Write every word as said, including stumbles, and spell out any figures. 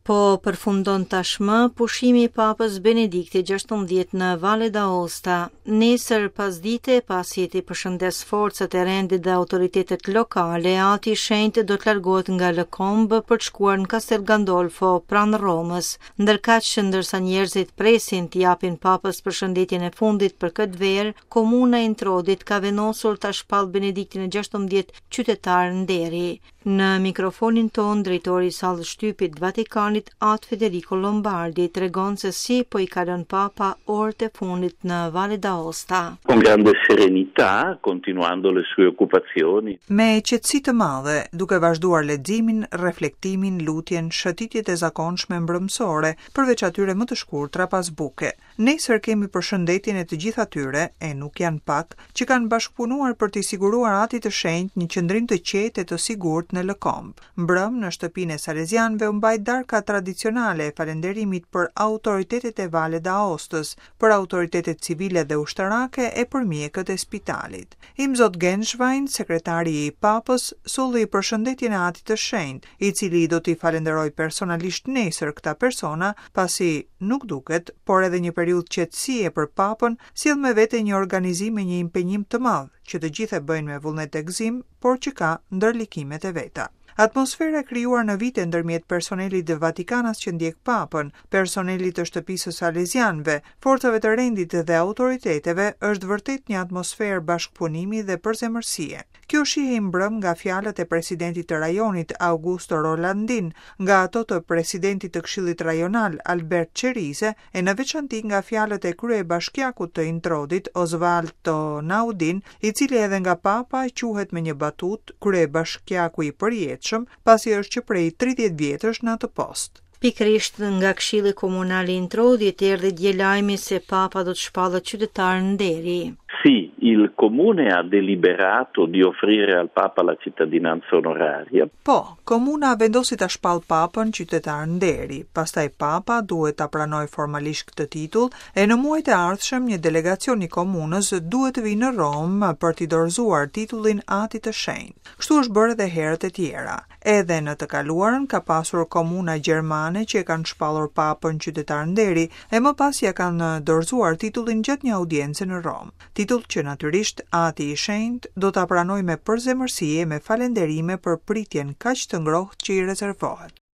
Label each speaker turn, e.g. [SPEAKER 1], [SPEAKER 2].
[SPEAKER 1] Po përfundon tashmë pushimi i Papës Benedikti gjashtëmbëdhjetë në Valle d'Aosta. Nesër pasdite, pasi i përshëndes forcat e rendit dhe autoritetet lokale, Ati i Shenjtë do të largohet nga Lëkomb për të shkuar në Castel Gandolfo pranë Romës. Ndërkaq që ndërsa njerëzit presin të japin Papës përshëndetjen e fundit për këtë verë, komuna e Introdit ka vendosur ta shpall Benediktin e gjashtëmbëdhjetë qytetar nderi. Në mikrofonin ton, drejtori i sallës shtypit Vatikanit, At Federico Lombardi, tregon se si po i ka lënë Papa orët e fundit në Valle d'Aosta.
[SPEAKER 2] Con grande serenità, continuando le sue occupazioni.
[SPEAKER 3] Me qetësi të madhe, duke vazhduar leximin, reflektimin, lutjen, shëtitjet e zakonshme mbrëmsore, përveç atyre më të shkurtra pas buke. Nesër kemi përshëndetjen e të gjithë atyre, e nuk janë pak, që kanë bashkëpunuar për t'i siguruar Atit të Shenjtë një qëndrim të qetë e të sigurt në Lëkomb. Mbrëm në shtëpinë e Salesianëve u mbajt darka tradicionale e falënderimit për autoritetet e Valle d'Aostës, për autoritetet civile dhe ushtarake e për mjekët e spitalit. Imzot Genshwein, sekretari i Papës, solli përshëndetjen e Atit të Shenjtë, i cili do t'i falenderoj personalisht nesër këta persona, pasi nuk duket, por edhe një periudhë qetësie për Papën, sjell me vete një organizim me një impenjim të madh, që të gjithë e bëjnë me vullnet e gëzim, por që ka ndërlikimet e veta. Atmosfera e krijuar në vite ndërmjet personelit të Vatikanas që ndjek Papën, personelit të shtëpisë së Salesianëve, forcave të rendit dhe autoriteteve është vërtet një atmosferë bashkëpunimi dhe përzemërsie. Kjo shihe mbrëm nga fjalët e presidentit të rajonit Augusto Rolandin, nga ato të presidentit të Këshillit Rajonal Albert Qerise e në veçanti nga fjalët e kryebashkiakut të Introdit Osvaldo Naudin, i cili edhe nga Papa quhet me një batut kryebashkiaku i përjetshëm, pasi është që prej tridhjetë vjetësh në atë post.
[SPEAKER 1] Pikrisht nga Këshilli Komunal i Introdit erdhi dje lajmi se Papa do të shpallet qytetar nderi.
[SPEAKER 2] Sì, il comune ha deliberato di offrire al Papa la cittadinanza onoraria.
[SPEAKER 3] Po, komuna vendosi ta shpall Papën qytetar nderi. Pastaj Papa duhet ta pranoj formalisht këtë titull e në muajt e ardhshëm një delegacion i komunës duhet të vijë në Rom për t'i dorëzuar titullin Atit të Shenjtë. Kështu është bërë edhe herët e tjera. Edhe në të kaluarën ka pasur komuna gjermane që e kanë shpallur Papën qytetar nderi e më pas ja kanë dorëzuar titullin gjatë një audience në Rom. Titull që natyrisht Ati i Shenjtë do ta pranoj me përzemërsi e me falenderime për pritjen kaq të ngrohtë që i rezervohet.